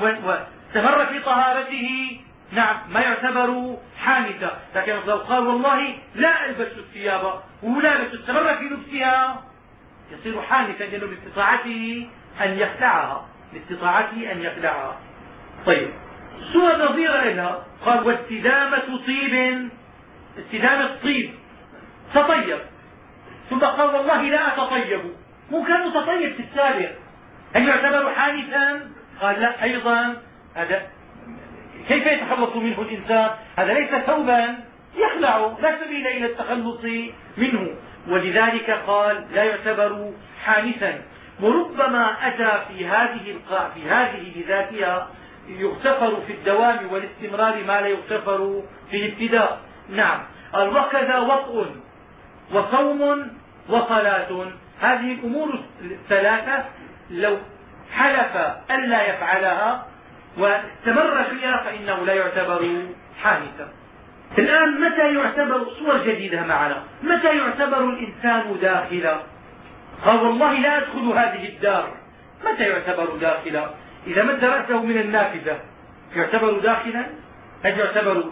واستمر في طهارته نعم ما يعتبر حانثا. لكن لو قال والله لا ألبس الثياب ولا استمر في لبسها يصير حانثا، لأنه لاستطاعته أن يخلعها لاستطاعته أن يخلعها. طيب صورة نظيرة لها قال: واستدامة طيب، استدامة طيب تطيب، ثم قال والله لا أتطيب، مو كان متطيب في السابق، هل يعتبر حانثا؟ قال لا أيضا. هذا كيف يتخلص منه الإنسان؟ هذا ليس ثوبا يخلع، لا سبيل إلى التخلص منه. ولذلك قال لا يعتبر حانثا. وربما أتى في هذه القاع في هذه بذاتها يغتفر في الدوام والاستمرار ما لا يغتفر في الابتداء. نعم قال: وكذا وطء وصوم وصلاة. هذه الأمور الثلاثة لو حلف ألا يفعلها واستمر فيها فإنه لا يعتبر حانثا. الآن متى يعتبر؟ صور جديدة معنا. متى يعتبر الإنسان داخلا؟ قال والله لا أدخل هذه الدار. متى يعتبر داخلا؟ إذا مد رأسه من النافذة يعتبر داخلا؟ هل يعتبر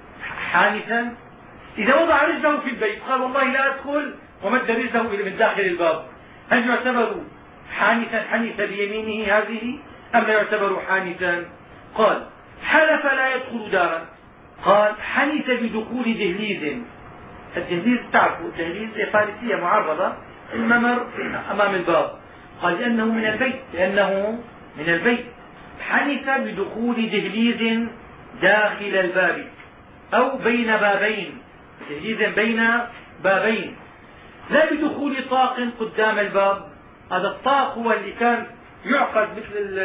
حانثا؟ إذا وضع رجله في البيت قال والله لا أدخل ومد رجله من داخل الباب، هل يعتبر حانثا حنث بيمينه هذه أم لا يعتبر حانثا؟ قال: حلف لا يدخل دارا. قال: حنث بدخول دهليز. الدهليز تعرفوا الدهليز فارسية معرضة، الممر أمام الباب. قال: لأنه من البيت لأنه من البيت حنث بدخول دهليز داخل الباب أو بين بابين، دهليز بين بابين، لا بدخول طاق قدام الباب. هذا الطاق هو اللي كان يعقد مثل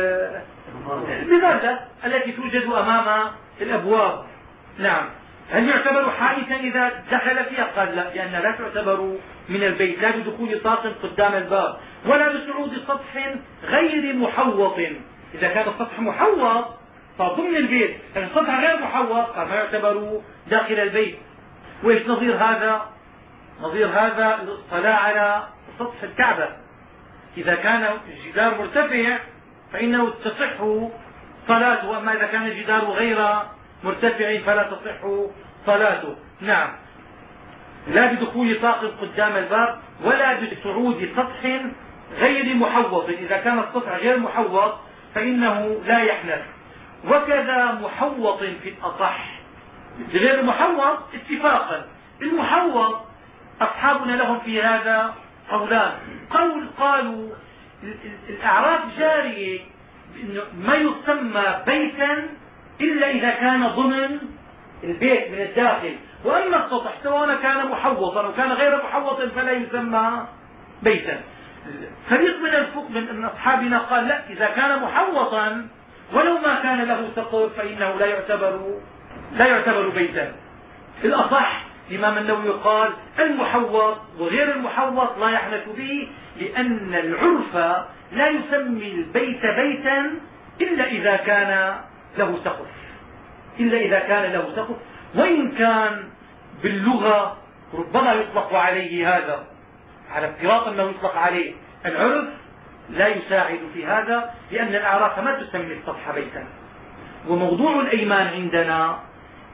المظلة التي توجد أمام الأبواب. نعم هل يعتبر حائثا إذا دخل فيها؟ قال لا، لأن لا تعتبر من البيت، لا بدخول طاق قدام الباب ولا بصعود سطح غير محوط. إذا كان السطح محوط فضمن البيت، لكن السطح غير محوط قال ما يعتبر داخل البيت. وإيش نظير هذا؟ نظير هذا الاطلاع على سطح الكعبة. إذا كان الجدار مرتفع فإنه تصح صلاته، أما إذا كان الجدار غير مرتفع فلا تصح صلاته. نعم لا بدخول طاق قدام الباب ولا بصعود سطح غير محوط. إذا كان السطح غير محوط فإنه لا يحنث. وكذا محوط في الأصح. غير محوط اتفاقا. المحوط أصحابنا لهم في هذا قولان. قول قالوا الأعراف جارية ما يسمى بيتا إلا إذا كان ضمن البيت من الداخل، وأما السطح سواء كان محوطا أو كان غير محوط فلا يسمى بيتا. فريق من الفقه من أصحابنا قال لا، إذا كان محوطا ولو ما كان له سقف فإنه لا يعتبر لا يعتبر بيتا. الأصح الإمام النووي قال المحوط وغير المحوط لا يحنث به، لأن العرف لا يسمي البيت بيتا إلا إذا كان له سقف إلا إذا كان له سقف وإن كان باللغة ربما يطلق عليه هذا على افتراض أنه يطلق عليه. العرف لا يساعد في هذا، لأن الأعراف ما تسمي السطح بيتا. وموضوع الأيمان عندنا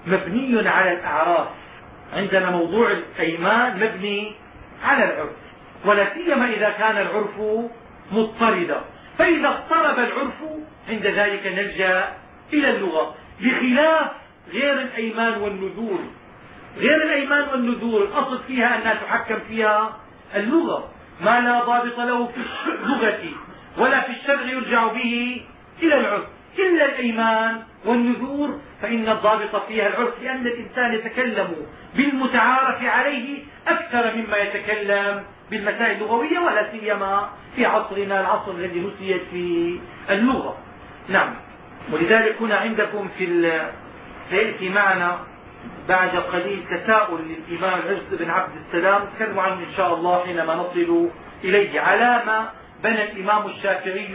مبني على الأعراف. عندنا موضوع الأيمان مبني على العرف، ولا سيما إذا كان العرف مضطردا. فإذا اضطرب العرف عند ذلك نلجأ إلى اللغة، بخلاف غير الأيمان والنذور. غير الأيمان والنذور الأصل فيها أنها تحكم فيها اللغة، ما لا ضابط له في اللغة ولا في الشرع يرجع به إلى العرف. إلا الأيمان والنذور فإن الضابط فيها العرف، لأن الإنسان يتكلم بالمتعارف عليه أكثر مما يتكلم بالمسائل اللغوية، ولا سيما في عصرنا العصر الذي نسيت في اللغة. نعم. ولذلك هنا عندكم في سيأتي معنا بعد قليل تساؤل للإمام العز بن عبد السلام، نتكلم عنه إن شاء الله حينما نصل إليه، على ما بنى الإمام الشافعي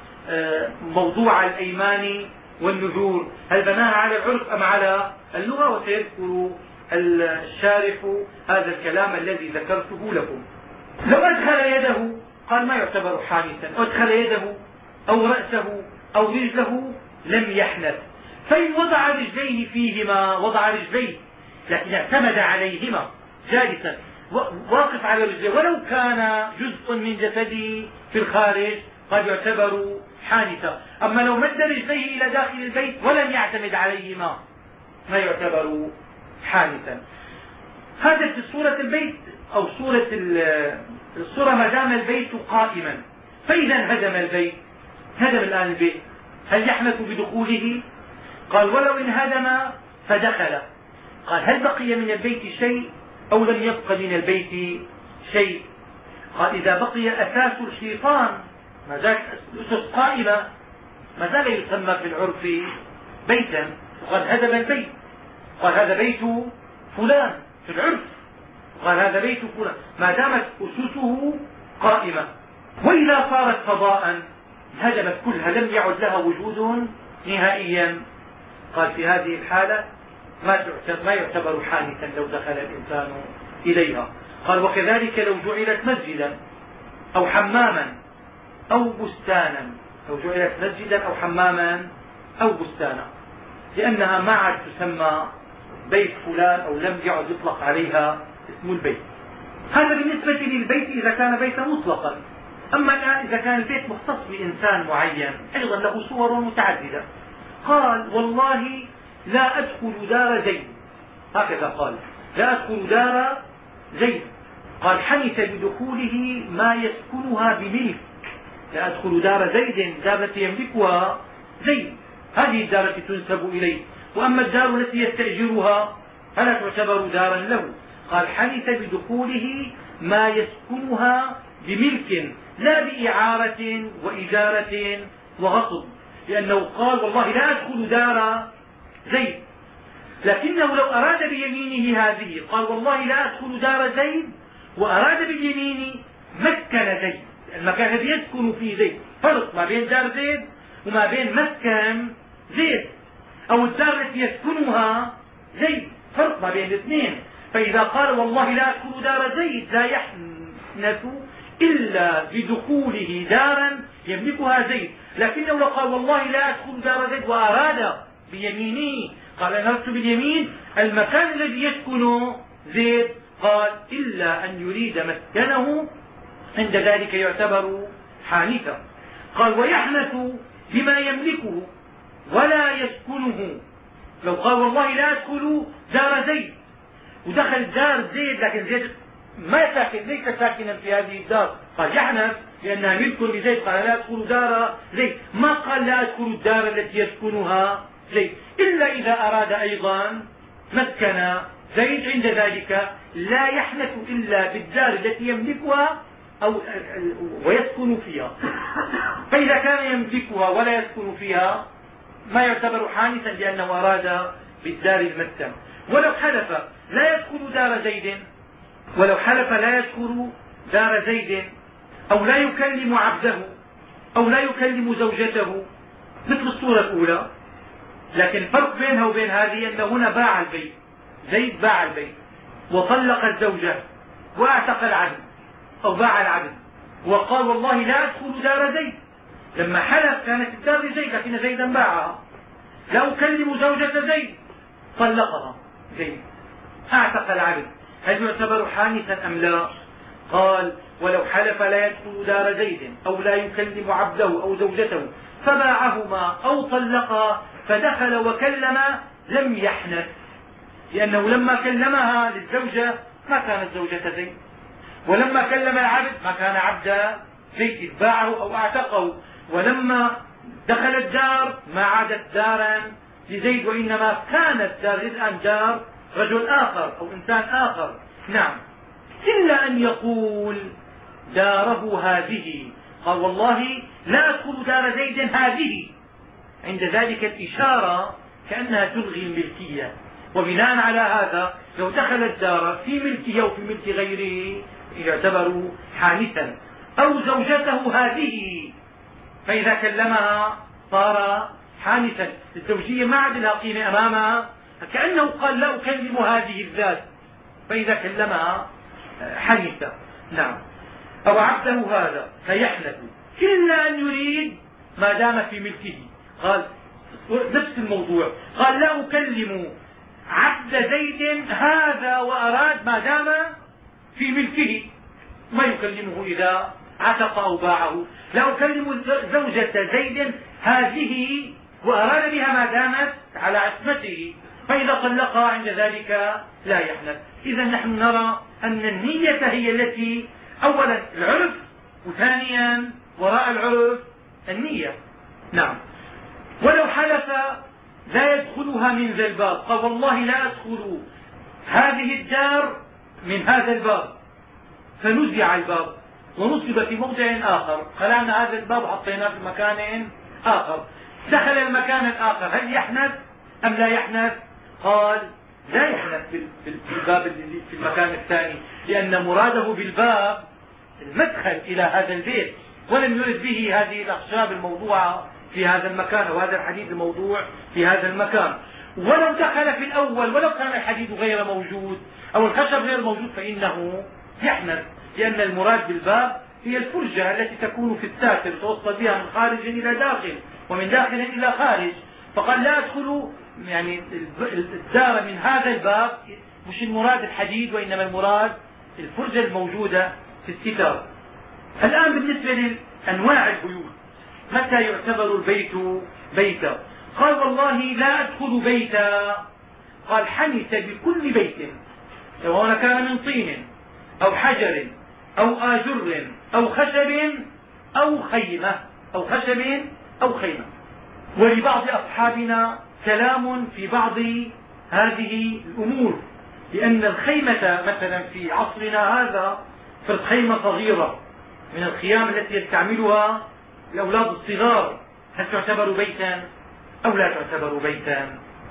موضوع الأيمان والنذور، هل بناها على العرف أم على اللغة؟ وسيذكر الشارح هذا الكلام الذي ذكرته لكم. لو أدخل يده قال ما يعتبر حانثا، أو أدخل يده أو رأسه أو رجله لم يحنث. فإن وضع رجليه فيهما وضع رجليه، لكن اعتمد عليهما جالسا واقف على رجليه ولو كان جزء من جسده في الخارج قد يعتبر حانثا. أما لو مد رجليه إلى داخل البيت ولم يعتمد عليهما ما يعتبر حانثا. هذا في صورة البيت أو صورة الصورة ما دام البيت قائما. فإذا انهدم البيت، هدم الآن البيت، هل يحنث بدخوله؟ قال ولو انهدم فدخل. قال هل بقي من البيت شيء أو لم يبق من البيت شيء؟ قال إذا بقي أساس الحيطان، ما زالت الأسس قائمة، ما زال يسمى في العرف بيتا، وقد هدم البيت. قال هذا بيت فلان في العرف، قال هذا بيت فلان ما دامت أسسه قائمة. وإذا صارت فضاء هدمت كلها، لم يعد لها وجود نهائيا، قال في هذه الحالة ما يعتبر حانثا لو دخل الإنسان إليها. قال وكذلك لو جعلت مسجدا أو حماما أو بستانا، لو جعلت مسجدا أو حماما أو بستانا، لأنها ما عاد تسمى بيت فلان أو لم يعد يطلق عليها اسم البيت. هذا بالنسبة للبيت إذا كان بيتا مطلقا. أما الآن إذا كان البيت مختص بإنسان معين أيضا له صور متعددة. قال والله لا أدخل دار زيد، هكذا قال لا أدخل دار زيد. قال حنث بدخوله ما يسكنها بملك، لا أدخل دار زيد، دار التي يملكها زيد، هذه الدار التي تنسب إليه. وأما الدار التي يستأجرها فلا تعتبر دارا له. قال حنث بدخوله ما يسكنها بملك لا بإعارة وإجارة وغصب، لأنه قال والله لا أدخل دار زيد، لكنه لو أراد بيمينه هذه قال والله لا أدخل دار زيد، وأراد باليمين مسكن زيد، المكان الذي يسكن فيه زيد. فرق ما بين دار زيد وما بين مسكن زيد، أو الدار التي يسكنها زيد، فرق ما بين الاثنين. فإذا قال والله لا أدخل دار زيد لا يحنث إلا بدخوله دارا يملكها زيد، لكنه لو قال والله لا أدخل دار زيد وأراد بيمينه قال أنا أردت باليمين المكان الذي يسكن زيد، قال إلا أن يريد مسكنه عند ذلك يعتبر حانثا. قال ويحنث بما يملكه ولا يسكنه. لو قال والله لا أدخل دار زيد ودخل دار زيد لكن زيد ما ساكن، ليس ساكنا في هذه الدار، قال يحنث لأنها ملك لزيد، قال لا أدخل دار زيد، ما قال لا أدخل الدار التي يسكنها زيد، إلا إذا أراد أيضا مسكن زيد عند ذلك لا يحنث إلا بالدار التي يملكها أو ويسكن فيها. فإذا كان يملكها ولا يسكن فيها ما يعتبر حانثا لأنه أراد بالدار المسكن. ولو حلف لا يدخل دار زيد، ولو حلف لا يدخل دار زيد أو لا يكلم عبده أو لا يكلم زوجته مثل الصورة الأولى، لكن فرق بينها وبين هذه أنه هنا باع البيت، زيد باع البيت وطلق الزوجة واعتق العبد أو باع العبد وقال والله لا أدخل دار زيد. لما حلف كانت الدار لزيد لكن زيدا باعها. لا أكلم زوجة زيد طلقها زيد، اعتق العبد، هل يعتبر حانثا ام لا؟ قال ولو حلف لا يدخل دار زيد أو لا يكلم عبده أو زوجته فباعهما أو طلقها فدخل وكلم لم يحنث، لأنه لما كلمها للزوجة ما كانت زوجة زيد، ولما كلم العبد ما كان عبد زيد، باعه أو اعتقه، ولما دخل الدار ما عادت دارا لزيد، وإنما كانت دار الآن دار رجل آخر أو إنسان آخر. نعم، إلا أن يقول داره هذه، قال والله لا أدخل دار زيد هذه، عند ذلك الإشارة كأنها تلغي الملكية، وبناء على هذا لو دخل الدار في ملكه أو في ملك غيره يعتبر حانثا. أو زوجته هذه، فإذا كلمها صار حانثا، الزوجية ما عاد لها قيمة أمامها، كأنه قال لا أكلم هذه الذات، فإذا كلمها حنث. نعم. أو عبده هذا فيحنث، إلا أن يريد ما دام في ملكه، قال نفس الموضوع، قال لا أكلم عبد زيد هذا وأراد ما دام في ملكه، ما يكلمه إذا عتق أو باعه. لا أكلم زوجة زيد هذه وأراد بها ما دامت على عصمته، فإذا طلقها عند ذلك لا يحنث. إذا نحن نرى أن النية هي التي أولا العرف، وثانيا وراء العرف النية. نعم. ولو حلف لا يدخلها من ذا الباب، قال والله لا أدخل هذه الدار من هذا الباب، فنزع الباب ونصب في موضع آخر، خلعنا هذا الباب وحطيناه في مكان آخر، دخل المكان الآخر، هل يحنث أم لا يحنث؟ قال لا يحنث في الباب اللي في المكان الثاني، لأن مراده بالباب المدخل إلى هذا البيت، ولم يرد به هذه الأخشاب الموضوعة في هذا المكان أو هذا الحديد الموضوع في هذا المكان. ولو دخل في الأول ولو كان الحديد غير موجود أو الخشب غير موجود فإنه يحنث، لأن المراد بالباب هي الفرجة التي تكون في الساتر توصل بها من خارج إلى داخل ومن داخل إلى خارج. فقال لا أدخل يعني الدار من هذا الباب، مش المراد الحديد وإنما المراد الفرجة الموجودة في الستار. الآن بالنسبة لأنواع البيوت، متى يعتبر البيت بيتا؟ قال والله لا أدخل بيتا، قال حنث بكل بيت، سواء كان من طين أو حجر أو آجر أو خشب أو خيمة أو خشب أو خيمة. ولبعض أصحابنا كلام في بعض هذه الأمور، لأن الخيمة مثلا في عصرنا هذا فرد خيمة صغيرة من الخيام التي يستعملها الأولاد الصغار، هل تعتبر بيتا أو لا تعتبر بيتا؟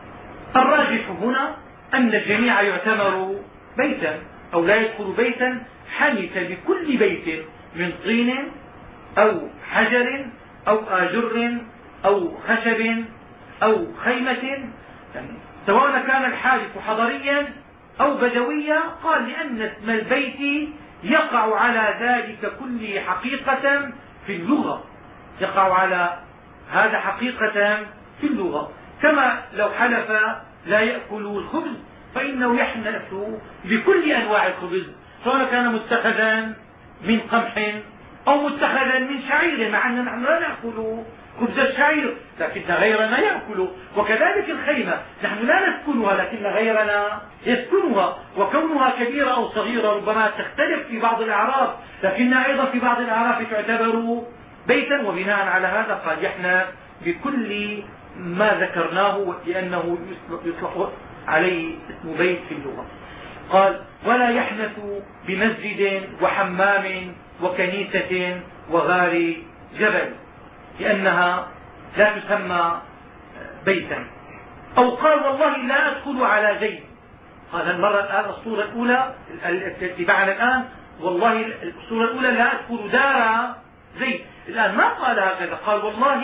الراجح هنا أن الجميع يعتبر بيتا أو لا يدخل بيتا، حنث بكل بيت من طين أو حجر أو آجر أو خشب أو خيمة، يعني سواء كان الحادث حضريا أو بدويا. قال لأن اسم البيت يقع على ذلك كله حقيقة في اللغة، يقع على هذا حقيقة في اللغة، كما لو حلف لا يأكل الخبز فإنه يحنث بكل أنواع الخبز، سواء كان متخذا من قمح أو متخذا من شعير، مع أننا نحن لا نأكل خبز الشعير لكن غيرنا يأكل. وكذلك الخيمة نحن لا نسكنها لكن غيرنا يسكنها، وكونها كبيرة أو صغيرة ربما تختلف في بعض الأعراف، لكنها أيضا في بعض الأعراف تعتبر بيتا. وبناء على هذا قال يحنث بكل ما ذكرناه لأنه يطلق عليه اسم بيت في اللغة. قال ولا يحنث بمسجد وحمام وكنيسة وغار جبل، لأنها لا تسمى بيتا. أو قال والله لا أدخل على زيد، قال المرة الآن الصورة الأولى التي معنا الآن، والله الصورة الأولى لا أدخل دار زيد، الآن ما قال هكذا، قال والله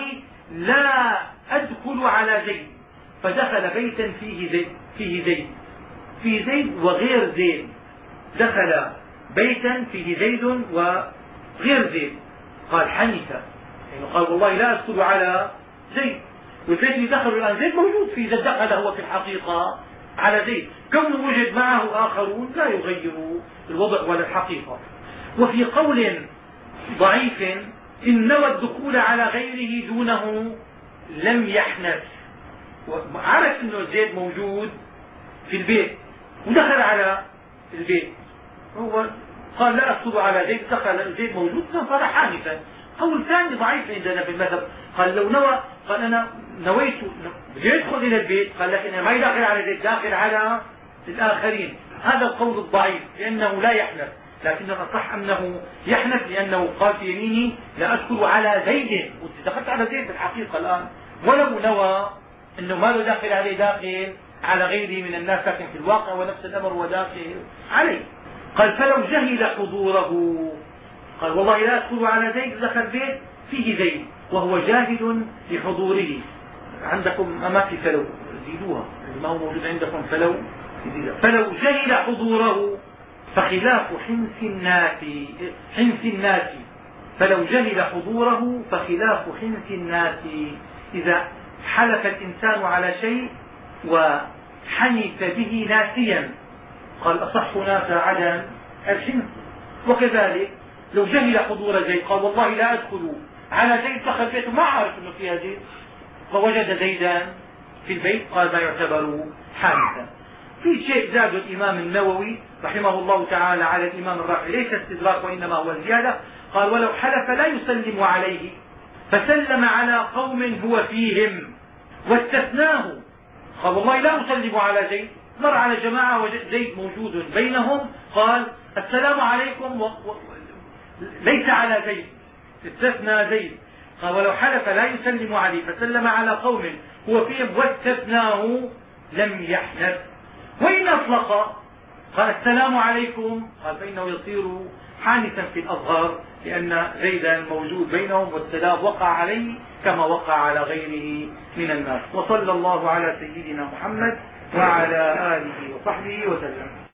لا أدخل على زيد، فدخل بيتا فيه زيد فيه زيد فيه زيد وغير زيد، دخل بيتا فيه زيد وغير زيد، قال حنث، يعني قال والله لا أدخل على زيد. وزيد اللي دخل الآن زيد موجود في إذا دخل هو في الحقيقة على زيد، كونه وجد معه آخرون لا يغير الوضع ولا الحقيقة. وفي قول ضعيف إن نوى الدخول على غيره دونه لم يحنث، عرف انه زيد موجود في البيت ودخل على البيت، هو قال لا أدخل على زيد، دخل زيد موجود صار حانثا. قول ثاني ضعيف عندنا في المذهب، قال لو نوى، قال أنا نويت يدخل إلى البيت، قال لكن أنا ما داخل على زيد، داخل على الآخرين. هذا القول الضعيف لأنه لا يحنث، لكن الأصح أنه يحنث، لأنه قال في يمينه لا أدخل على زيد، ودخلت على زيد بالحقيقة الآن، ولو نوى أنه ما له داخل عليه، داخل على غيره من الناس، لكن في الواقع ونفس الأمر هو داخل عليه. قال فلو جهل حضوره، قال والله لا أدخل على زيد، دخل بيت فيه زيد وهو جاهل لحضوره. عندكم ما في فلو زيدوها، ما هو موجود عندكم فلو زيدوها. فلو جهل حضوره فخلاف حنث الناس حنث الناس فلو جهل حضوره فخلاف حنث الناس. إذا حلف الإنسان على شيء وحنث به ناسيا، قال أصح هناك عدم الحنث. وكذلك لو جهل حضور زيد، قال والله لا أدخل على زيد، دخل بيته ما عارف أنه فيها زيد، فوجد زيدا في البيت، قال ما يعتبر حادثا. في شيء زاد الإمام النووي رحمه الله تعالى على الإمام الرافعي، ليس استدراك وإنما هو زيادة. قال ولو حلف لا يسلم عليه فسلم على قوم هو فيهم واستثناه، قال والله لا أسلم على زيد، مر على جماعة وجد زيد موجود بينهم، قال السلام عليكم و... و... ليس على زيد، استثنى زيد. قال ولو حلف لا يسلم عليه فسلم على قوم هو فيهم واستثناه لم يحنث. وإن أطلق قال السلام عليكم، قال فإنه يصير حانثا في الأظهر، لأن زيدا موجود بينهم والسلام وقع عليه كما وقع على غيره من الناس. وصلى الله على سيدنا محمد وعلى آله وصحبه وسلم.